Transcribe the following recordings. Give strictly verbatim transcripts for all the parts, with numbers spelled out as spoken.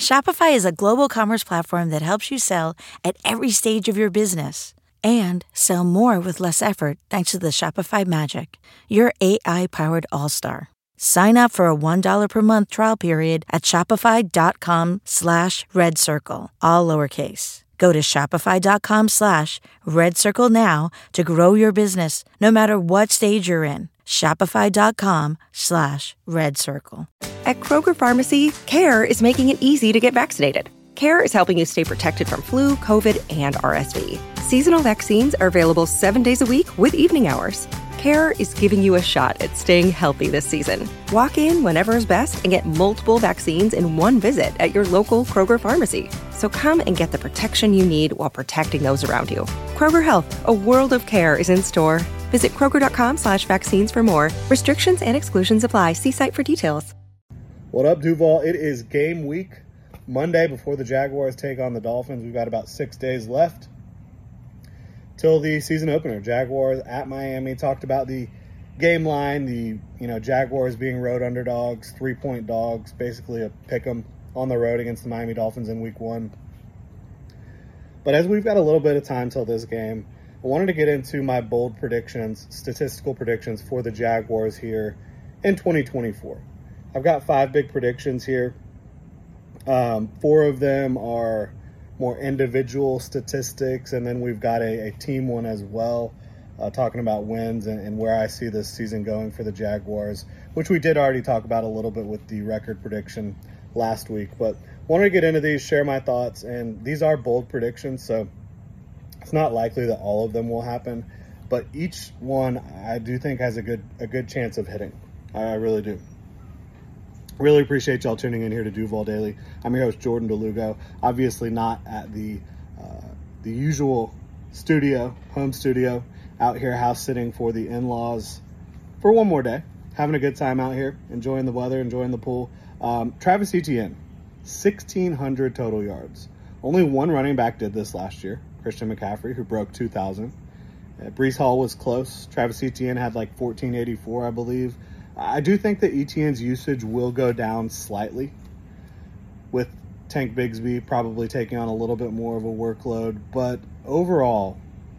Shopify is a global commerce platform that helps you sell at every stage of your business and sell more with less effort thanks to the Shopify Magic, your A I-powered all-star. Sign up for a one dollar per month trial period at shopify.com slash red circle, all lowercase. Go to shopify.com slash red circle now to grow your business no matter what stage you're in. Shopify.com slash red circle. At Kroger Pharmacy, CARE is making it easy to get vaccinated. CARE is helping you stay protected from flu, COVID, and R S V. Seasonal vaccines are available seven days a week with evening hours. CARE is giving you a shot at staying healthy this season. Walk in whenever is best and get multiple vaccines in one visit at your local Kroger Pharmacy. So come and get the protection you need while protecting those around you. Kroger Health, a world of care is in store. Visit Kroger.com slash vaccines for more. Restrictions and exclusions apply. See site for details. What up, Duval? It is game week, Monday before the Jaguars take on the Dolphins. We've got about six days left till the season opener. Jaguars at Miami. Talked about the game line, the you know Jaguars being road underdogs, three-point dogs, basically a pick 'em on the road against the Miami Dolphins in week one. But as we've got a little bit of time till this game, I wanted to get into my bold predictions, statistical predictions for the Jaguars here in twenty twenty-four. I've got five big predictions here. Um, four of them are more individual statistics, and then we've got a, a team one as well, uh, talking about wins and, and where I see this season going for the Jaguars, which we did already talk about a little bit with the record prediction last week. But wanted to get into these, share my thoughts, and these are bold predictions, so it's not likely that all of them will happen, but each one I do think has a good a good chance of hitting. I, I really do. Really appreciate y'all tuning in here to Duval Daily. I'm your host, Jordan DeLugo. Obviously not at the uh, the usual studio, home studio, out here house sitting for the in-laws for one more day. Having a good time out here, enjoying the weather, enjoying the pool. Um, Travis Etienne, sixteen hundred total yards. Only one running back did this last year, Christian McCaffrey, who broke two thousand. Uh, Breece Hall was close. Travis Etienne had like fourteen eighty-four, I believe. I do think that Etienne's usage will go down slightly with Tank Bigsby probably taking on a little bit more of a workload. But overall,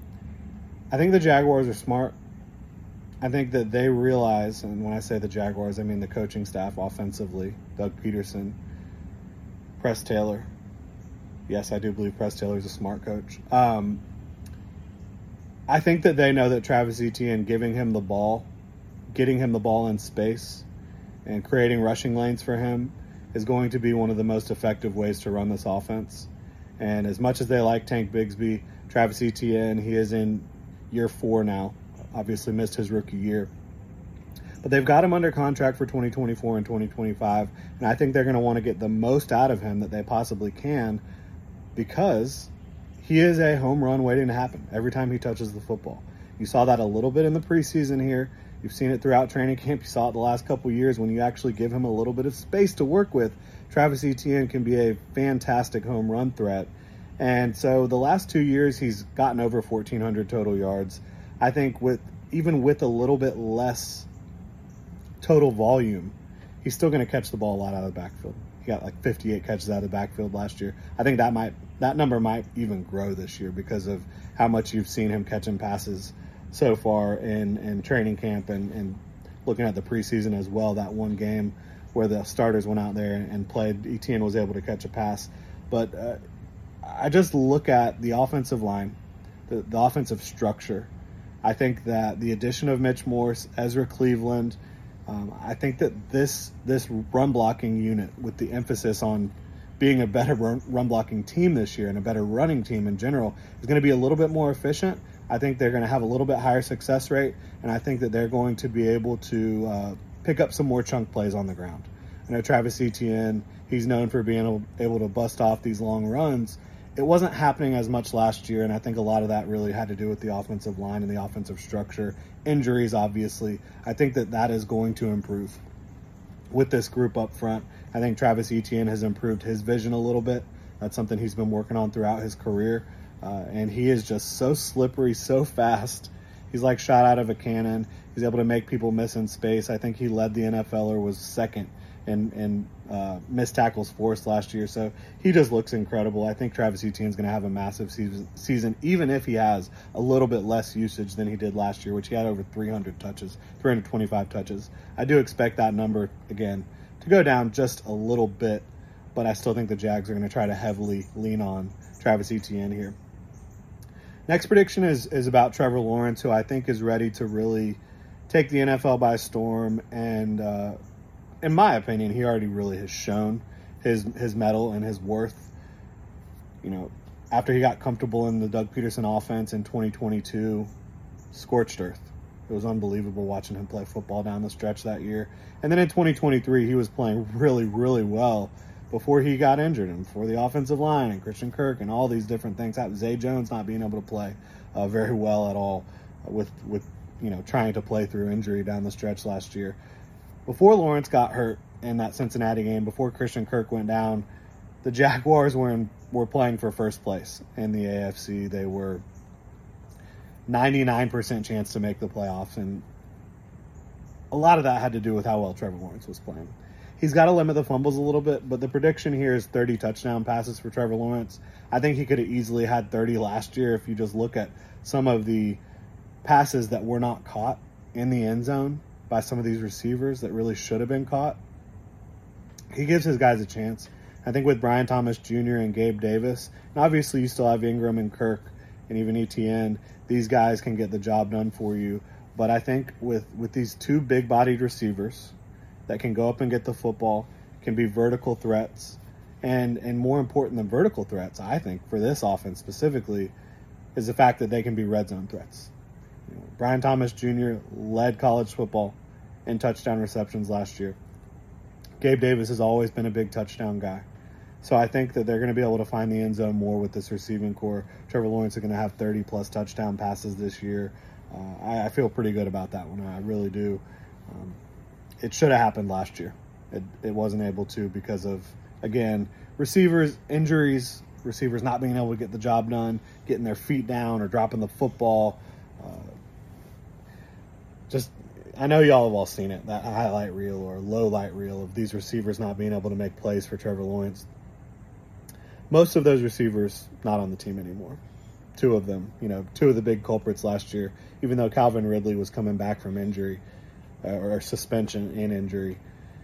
I think the Jaguars are smart. I think that they realize, and when I say the Jaguars, I mean the coaching staff offensively, Doug Peterson, Press Taylor. Yes, I do believe Press Taylor is a smart coach. Um, I think that they know that Travis Etienne, giving him the ball, getting him the ball in space and creating rushing lanes for him is going to be one of the most effective ways to run this offense. And as much as they like Tank Bigsby, Travis Etienne, he is in year four now, obviously missed his rookie year. But they've got him under contract for twenty twenty-four and twenty twenty-five, and I think they're going to want to get the most out of him that they possibly can because he is a home run waiting to happen every time he touches the football. You saw that a little bit in the preseason here. You've seen it throughout training camp. You saw it the last couple of years when you actually give him a little bit of space to work with. Travis Etienne can be a fantastic home run threat. And so the last two years, he's gotten over fourteen hundred total yards. I think with even with a little bit less total volume, he's still going to catch the ball a lot out of the backfield. He got like fifty-eight catches out of the backfield last year. I think that might that number might even grow this year because of how much you've seen him catching passes so far in, in training camp and, and looking at the preseason as well. That one game where the starters went out there and played, Etienne was able to catch a pass. But uh, I just look at the offensive line, the, the offensive structure. I think that the addition of Mitch Morse, Ezra Cleveland, um, I think that this this run blocking unit with the emphasis on being a better run, run blocking team this year and a better running team in general is going to be a little bit more efficient. I think they're going to have a little bit higher success rate, and I think that they're going to be able to uh, pick up some more chunk plays on the ground. I know Travis Etienne, he's known for being able, able to bust off these long runs. It wasn't happening as much last year, and I think a lot of that really had to do with the offensive line and the offensive structure. Injuries, obviously. I think that that is going to improve with this group up front. I think Travis Etienne has improved his vision a little bit. That's something he's been working on throughout his career. Uh, and he is just so slippery, so fast. He's like shot out of a cannon. He's able to make people miss in space. I think he led the N F L or was second in, in uh, missed tackles forced last year. So he just looks incredible. I think Travis Etienne is going to have a massive season, season, even if he has a little bit less usage than he did last year, which he had over three hundred touches, three hundred twenty-five touches. I do expect that number, again, to go down just a little bit, but I still think the Jags are going to try to heavily lean on Travis Etienne here. Next prediction is, is about Trevor Lawrence, who I think is ready to really take the N F L by storm. And uh, in my opinion, he already really has shown his his mettle and his worth. You know, after he got comfortable in the Doug Peterson offense in twenty twenty-two, scorched earth. It was unbelievable watching him play football down the stretch that year. And then in twenty twenty-three, he was playing really, really well before he got injured and before the offensive line and Christian Kirk and all these different things. Zay Jones not being able to play uh, very well at all with, with, you know, trying to play through injury down the stretch last year. Before Lawrence got hurt in that Cincinnati game, before Christian Kirk went down, the Jaguars were in, were playing for first place in the A F C. They were ninety-nine percent chance to make the playoffs, and a lot of that had to do with how well Trevor Lawrence was playing. He's got to limit the fumbles a little bit, but the prediction here is thirty touchdown passes for Trevor Lawrence. I think he could have easily had thirty last year if you just look at some of the passes that were not caught in the end zone by some of these receivers that really should have been caught. He gives his guys a chance. I think with Brian Thomas Junior and Gabe Davis, and obviously you still have Ingram and Kirk and even Etienne, these guys can get the job done for you. But I think with, with these two big-bodied receivers that can go up and get the football, can be vertical threats, and and more important than vertical threats, I think, for this offense specifically, is the fact that they can be red zone threats. You know, Brian Thomas Junior led college football in touchdown receptions last year. Gabe Davis has always been a big touchdown guy. So I think that they're going to be able to find the end zone more with this receiving core. Trevor Lawrence is going to have thirty-plus touchdown passes this year. Uh, I, I feel pretty good about that one. I really do. Um, it should have happened last year. It, it wasn't able to because of, again, receivers, injuries, receivers not being able to get the job done, getting their feet down or dropping the football. Uh, just, I know y'all have all seen it, that highlight reel or low light reel of these receivers not being able to make plays for Trevor Lawrence. Most of those receivers not on the team anymore. Two of them, you know, two of the big culprits last year, even though Calvin Ridley was coming back from injury uh, or suspension and injury.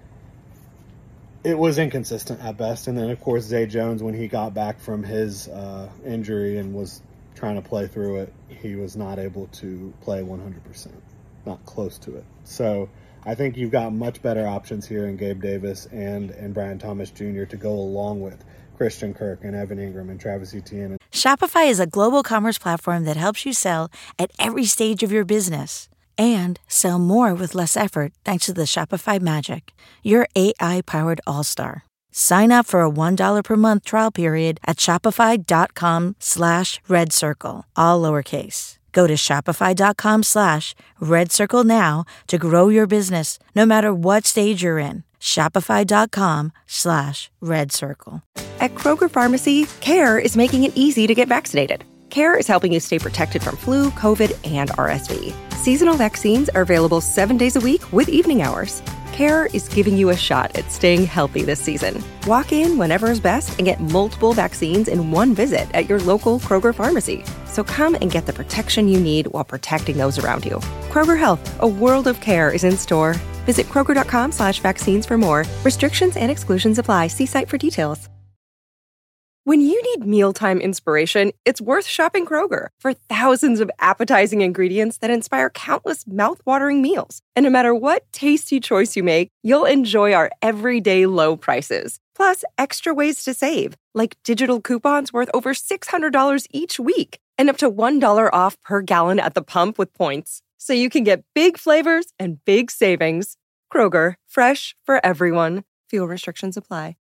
It was inconsistent at best. And then, of course, Zay Jones, when he got back from his uh, injury and was trying to play through it, he was not able to play one hundred percent, not close to it. So I think you've got much better options here in Gabe Davis and, and Brian Thomas Junior to go along with Christian Kirk and Evan Ingram and Travis Etienne. Shopify is a global commerce platform that helps you sell at every stage of your business and sell more with less effort thanks to the Shopify Magic, your A I-powered all-star. Sign up for a one dollar per month trial period at shopify.com slash red circle, all lowercase. Go to shopify.com slash red circle now to grow your business no matter what stage you're in. Shopify.com slash red circle. At Kroger Pharmacy, CARE is making it easy to get vaccinated. CARE is helping you stay protected from flu, COVID, and R S V. Seasonal vaccines are available seven days a week with evening hours. CARE is giving you a shot at staying healthy this season. Walk in whenever is best and get multiple vaccines in one visit at your local Kroger Pharmacy. So come and get the protection you need while protecting those around you. Kroger Health, a world of care is in store. Visit Kroger.com slash vaccines for more. Restrictions and exclusions apply. See site for details. When you need mealtime inspiration, it's worth shopping Kroger for thousands of appetizing ingredients that inspire countless mouthwatering meals. And no matter what tasty choice you make, you'll enjoy our everyday low prices. Plus, extra ways to save, like digital coupons worth over six hundred dollars each week and up to one dollar off per gallon at the pump with points. So you can get big flavors and big savings. Kroger, fresh for everyone. Fuel restrictions apply.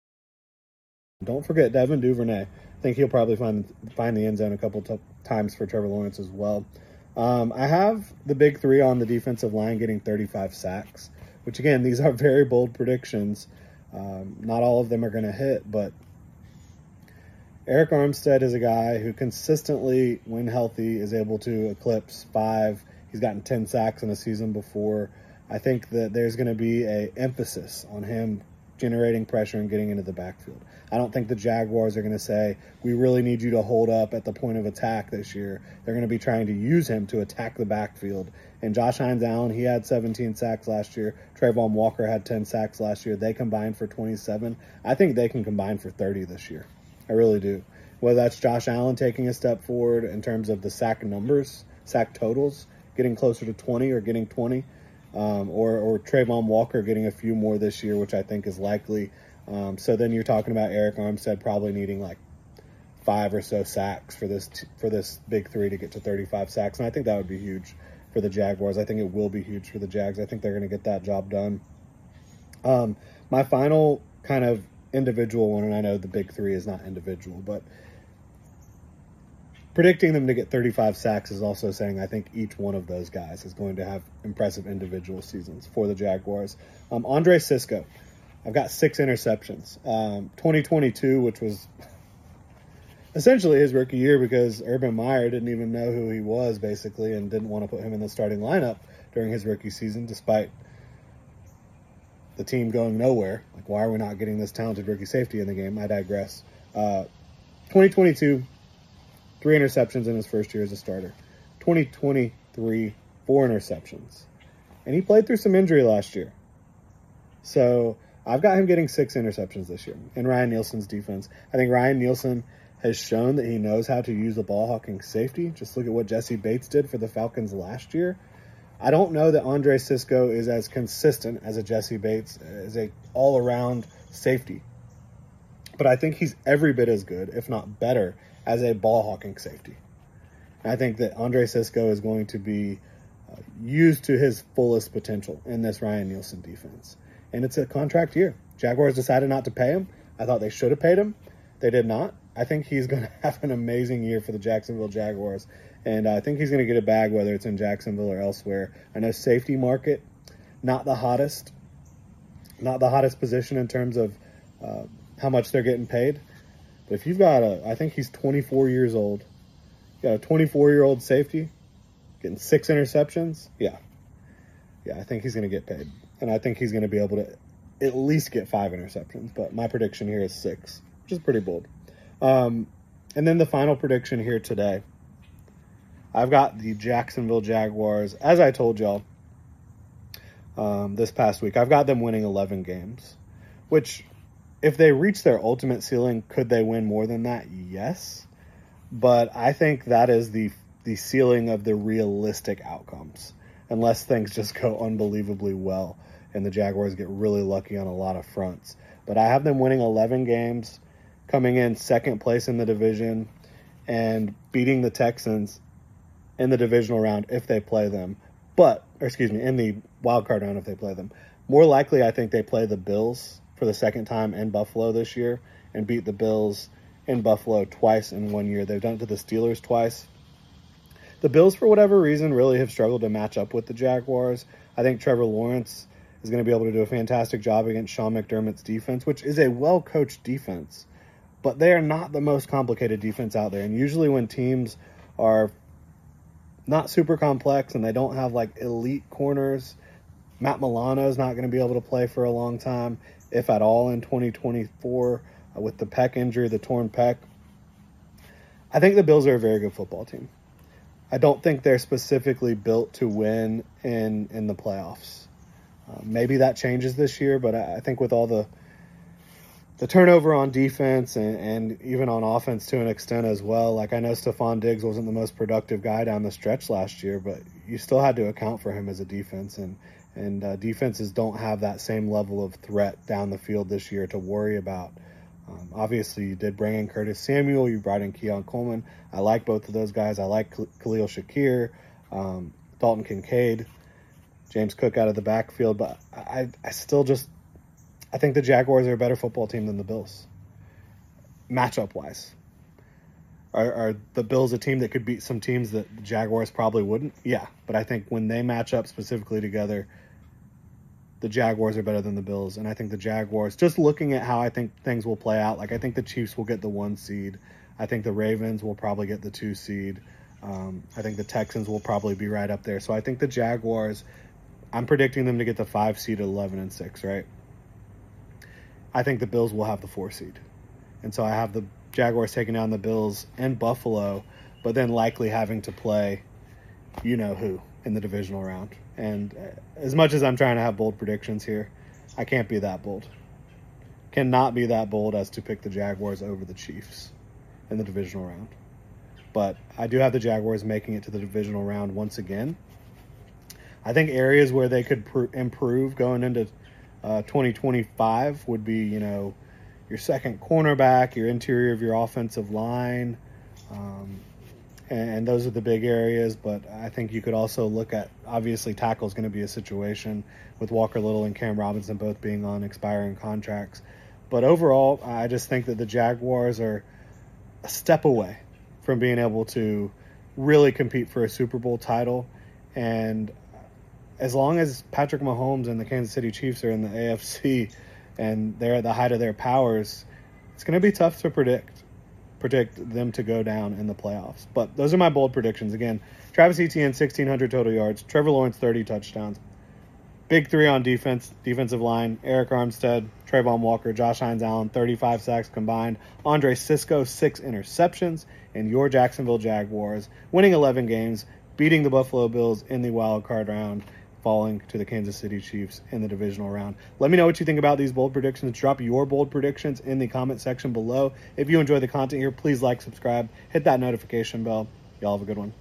Don't forget Devin Duvernay. I think he'll probably find find the end zone a couple t- times for Trevor Lawrence as well. Um, I have the big three on the defensive line getting thirty-five sacks, which, again, these are very bold predictions. Um, not all of them are going to hit, but Eric Armstead is a guy who consistently, when healthy, is able to eclipse five. He's gotten ten sacks in a season before. I think that there's going to be an emphasis on him generating pressure and getting into the backfield. I don't think the Jaguars are going to say, we really need you to hold up at the point of attack this year. They're going to be trying to use him to attack the backfield. And Josh Hines-Allen, he had seventeen sacks last year. Trayvon Walker had ten sacks last year. They combined for twenty-seven. I think they can combine for thirty this year. I really do. Whether that's Josh Allen taking a step forward in terms of the sack numbers, sack totals, getting closer to twenty or getting twenty, um, or, or Trayvon Walker getting a few more this year, which I think is likely. Um, so then you're talking about Arik Armstead probably needing like five or so sacks for this t- for this big three to get to thirty-five sacks, and I think that would be huge for the Jaguars. I think it will be huge for the Jags. I think they're going to get that job done. Um, my final kind of individual one, and I know the big three is not individual, but predicting them to get thirty-five sacks is also saying I think each one of those guys is going to have impressive individual seasons for the Jaguars. Um, Andre Cisco, I've got six interceptions. Um, twenty twenty-two, which was essentially his rookie year because Urban Meyer didn't even know who he was, basically, and didn't want to put him in the starting lineup during his rookie season, despite the team going nowhere. Like, why are we not getting this talented rookie safety in the game? I digress. Uh, twenty twenty-two, three interceptions in his first year as a starter. twenty twenty-three, four interceptions. And he played through some injury last year. So I've got him getting six interceptions this year in Ryan Nielsen's defense. I think Ryan Nielsen has shown that he knows how to use the ball-hawking safety. Just look at what Jesse Bates did for the Falcons last year. I don't know that Andre Cisco is as consistent as a Jesse Bates, as a all-around safety. But I think he's every bit as good, if not better, as a ball-hawking safety. And I think that Andre Cisco is going to be uh, used to his fullest potential in this Ryan Nielsen defense. And it's a contract year. Jaguars decided not to pay him. I thought they should have paid him. They did not. I think he's going to have an amazing year for the Jacksonville Jaguars. And I think he's going to get a bag, whether it's in Jacksonville or elsewhere. I know safety market, not the hottest, not the hottest position in terms of uh, how much they're getting paid. But if you've got a, I think he's twenty-four years old, you got a twenty-four-year-old safety getting six interceptions, yeah. Yeah, I think he's going to get paid. And I think he's going to be able to at least get five interceptions. But my prediction here is six, which is pretty bold. Um, and then the final prediction here today. I've got the Jacksonville Jaguars, as I told y'all um, this past week, I've got them winning eleven games, which if they reach their ultimate ceiling, could they win more than that? Yes. But I think that is the the ceiling of the realistic outcomes, unless things just go unbelievably well and the Jaguars get really lucky on a lot of fronts. But I have them winning eleven games, coming in second place in the division, and beating the Texans in the divisional round if they play them. But, or excuse me, in the wild card round if they play them. More likely, I think they play the Bills for the second time in Buffalo this year and beat the Bills in Buffalo twice in one year. They've done it to the Steelers twice. The Bills, for whatever reason, really have struggled to match up with the Jaguars. I think Trevor Lawrence is going to be able to do a fantastic job against Sean McDermott's defense, which is a well-coached defense. But they are not the most complicated defense out there. And usually when teams are not super complex and they don't have like elite corners, Matt Milano is not going to be able to play for a long time, if at all, in twenty twenty-four uh, with the pec injury, the torn pec. I think the Bills are a very good football team. I don't think they're specifically built to win in, in the playoffs. Uh, maybe that changes this year, but I, I think with all the the turnover on defense and, and even on offense to an extent as well. Like, I know Stephon Diggs wasn't the most productive guy down the stretch last year, but you still had to account for him as a defense. And, and uh, defenses don't have that same level of threat down the field this year to worry about. Um, obviously, you did bring in Curtis Samuel. You brought in Keon Coleman. I like both of those guys. I like Khalil Shakir, um, Dalton Kincaid, James Cook out of the backfield. But I, I still just... I think the Jaguars are a better football team than the Bills, matchup-wise. Are, are the Bills a team that could beat some teams that the Jaguars probably wouldn't? Yeah, but I think when they match up specifically together, the Jaguars are better than the Bills. And I think the Jaguars, just looking at how I think things will play out, like I think the Chiefs will get the one seed. I think the Ravens will probably get the two seed. Um, I think the Texans will probably be right up there. So I think the Jaguars, I'm predicting them to get the five seed at eleven and six, right? I think the Bills will have the four seed. And so I have the Jaguars taking down the Bills and Buffalo, but then likely having to play you know who in the divisional round. And as much as I'm trying to have bold predictions here, I can't be that bold. Cannot be that bold as to pick the Jaguars over the Chiefs in the divisional round. But I do have the Jaguars making it to the divisional round once again. I think areas where they could pr- improve going into uh, twenty twenty-five would be, you know, your second cornerback, your interior of your offensive line, um, and, and those are the big areas. But I think you could also look at, obviously, tackle is going to be a situation with Walker Little and Cam Robinson both being on expiring contracts. But overall, I just think that the Jaguars are a step away from being able to really compete for a Super Bowl title. And as long as Patrick Mahomes and the Kansas City Chiefs are in the A F C and they're at the height of their powers, it's going to be tough to predict predict them to go down in the playoffs. But those are my bold predictions. Again, Travis Etienne, sixteen hundred total yards. Trevor Lawrence, thirty touchdowns. Big three on defense, defensive line. Eric Armstead, Trayvon Walker, Josh Hines-Allen, thirty-five sacks combined. Andre Cisco, six interceptions. And your Jacksonville Jaguars winning eleven games, beating the Buffalo Bills in the wild card round, falling to the Kansas City Chiefs in the divisional round. Let me know what you think about these bold predictions. Drop your bold predictions in the comment section below. If you enjoy the content here, please like, subscribe, hit that notification bell. Y'all have a good one.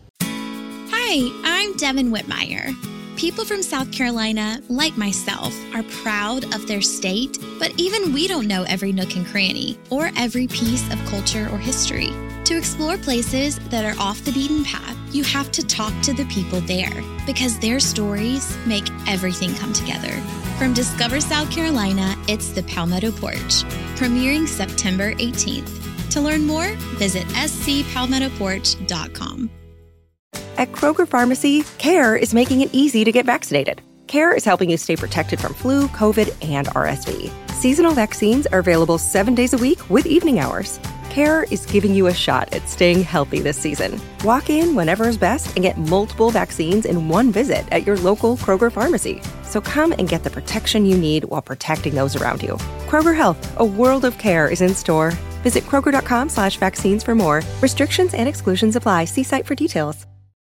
Hi, I'm Devin Whitmire. People from South Carolina, like myself, are proud of their state, but even we don't know every nook and cranny or every piece of culture or history. To explore places that are off the beaten path, you have to talk to the people there, because their stories make everything come together. From Discover South Carolina, it's the Palmetto Porch, premiering September eighteenth. To learn more, visit s c palmetto porch dot com. At Kroger Pharmacy, CARE is making it easy to get vaccinated. CARE is helping you stay protected from flu, COVID, and R S V. Seasonal vaccines are available seven days a week with evening hours. CARE is giving you a shot at staying healthy this season. Walk in whenever is best and get multiple vaccines in one visit at your local Kroger Pharmacy. So come and get the protection you need while protecting those around you. Kroger Health, a world of care, is in store. Visit Kroger.com slash vaccines for more. Restrictions and exclusions apply. See site for details.